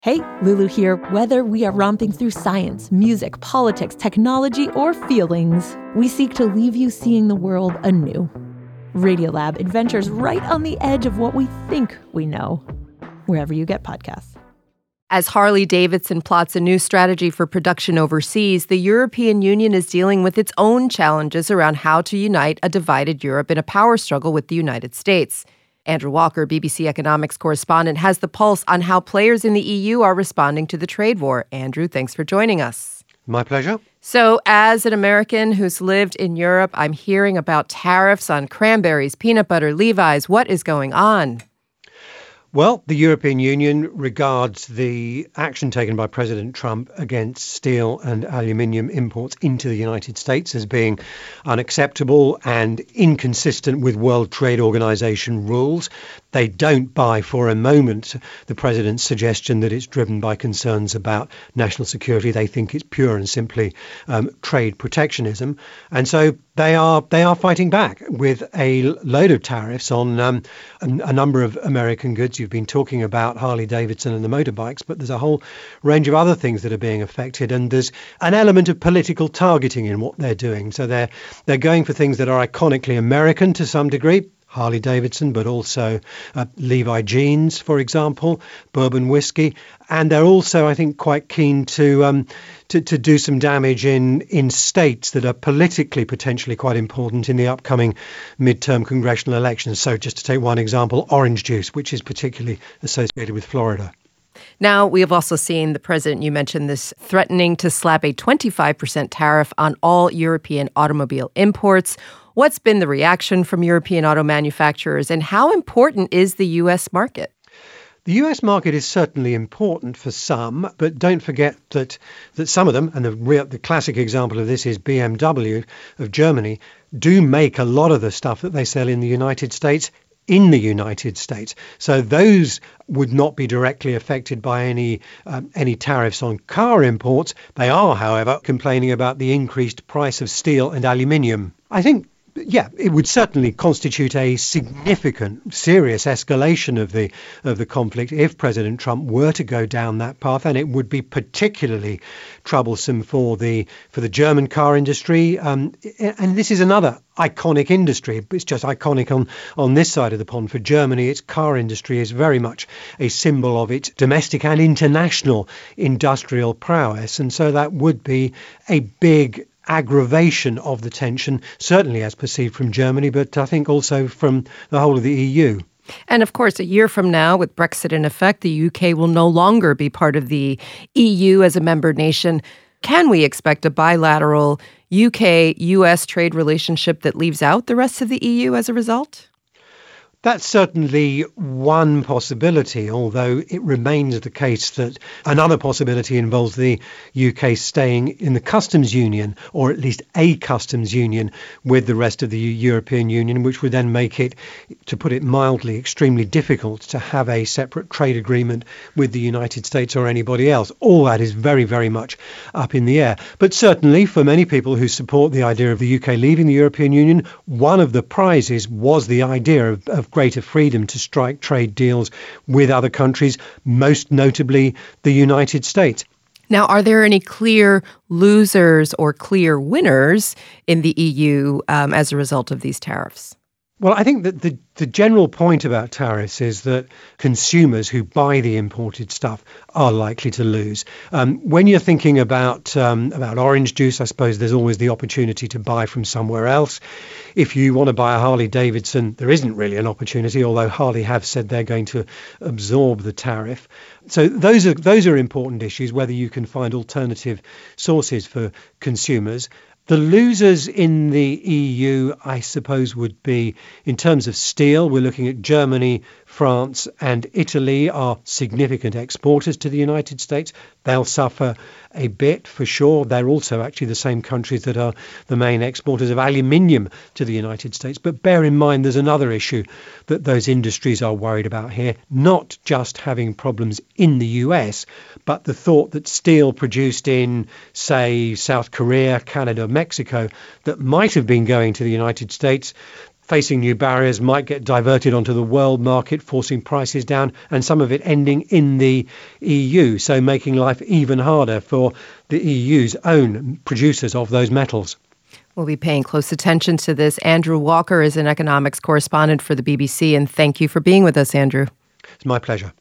Hey, Lulu here. Whether we are romping through science, music, politics, technology, or feelings, we seek to leave you seeing the world anew. Radiolab adventures right on the edge of what we think we know, wherever you get podcasts. As Harley-Davidson plots a new strategy for production overseas, the European Union is dealing with its own challenges around how to unite a divided Europe in a power struggle with the United States. Andrew Walker, BBC economics correspondent, has the pulse on how players in the EU are responding to the trade war. Andrew, thanks for joining us. My pleasure. So, as an American who's lived in Europe, I'm hearing about tariffs on cranberries, peanut butter, Levi's. What is going on? Well, the European Union regards the action taken by President Trump against steel and aluminium imports into the United States as being unacceptable and inconsistent with World Trade Organization rules. They don't buy for a moment the president's suggestion that it's driven by concerns about national security. They think it's pure and simply trade protectionism. And so they are fighting back with a load of tariffs on a number of American goods. You've been talking about Harley-Davidson and the motorbikes, but there's a whole range of other things that are being affected. And there's an element of political targeting in what they're doing. So they're going for things that are iconically American to some degree. Harley-Davidson, but also Levi jeans, for example, bourbon whiskey. And they're also, I think, quite keen to do some damage in states that are politically potentially quite important in the upcoming midterm congressional elections. So just to take one example, orange juice, which is particularly associated with Florida. Now, we have also seen the president, you mentioned this, threatening to slap a 25% tariff on all European automobile imports. What's been the reaction from European auto manufacturers, and how important is the U.S. market? The US market is certainly important for some, but don't forget that some of them, and the classic example of this is BMW of Germany, do make a lot of the stuff that they sell in the United States in the United States. So those would not be directly affected by any tariffs on car imports. They are, however, complaining about the increased price of steel and aluminium. I think it would certainly constitute a significant, serious escalation of the conflict if President Trump were to go down that path, and it would be particularly troublesome for the German car industry. And this is another iconic industry. It's just iconic on this side of the pond. For Germany, its car industry is very much a symbol of its domestic and international industrial prowess, and so that would be a big aggravation of the tension, certainly as perceived from Germany, but I think also from the whole of the EU. And of course, a year from now, with Brexit in effect, the UK will no longer be part of the EU as a member nation. Can we expect a bilateral UK-US trade relationship that leaves out the rest of the EU as a result? That's certainly one possibility, although it remains the case that another possibility involves the UK staying in the customs union, or at least a customs union with the rest of the European Union, which would then make it, to put it mildly, extremely difficult to have a separate trade agreement with the United States or anybody else. All that is very, very much up in the air. But certainly for many people who support the idea of the UK leaving the European Union, one of the prizes was the idea of greater freedom to strike trade deals with other countries, most notably the United States. Now, are there any clear losers or clear winners in the EU as a result of these tariffs? Well, I think that the general point about tariffs is that consumers who buy the imported stuff are likely to lose. When you're thinking about orange juice, I suppose there's always the opportunity to buy from somewhere else. If you want to buy a Harley-Davidson, there isn't really an opportunity, although Harley have said they're going to absorb the tariff. So those are important issues, whether you can find alternative sources for consumers. The losers in the EU, I suppose, would be, in terms of steel, we're looking at Germany, France and Italy are significant exporters to the United States. They'll suffer a bit for sure. They're also actually the same countries that are the main exporters of aluminium to the United States. But bear in mind, there's another issue that those industries are worried about here, not just having problems in the US, but the thought that steel produced in, say, South Korea, Canada, Mexico, that might have been going to the United States, facing new barriers might get diverted onto the world market, forcing prices down, and some of it ending in the EU, so making life even harder for the EU's own producers of those metals. We'll be paying close attention to this. Andrew Walker is an economics correspondent for the BBC, and thank you for being with us, Andrew. It's my pleasure.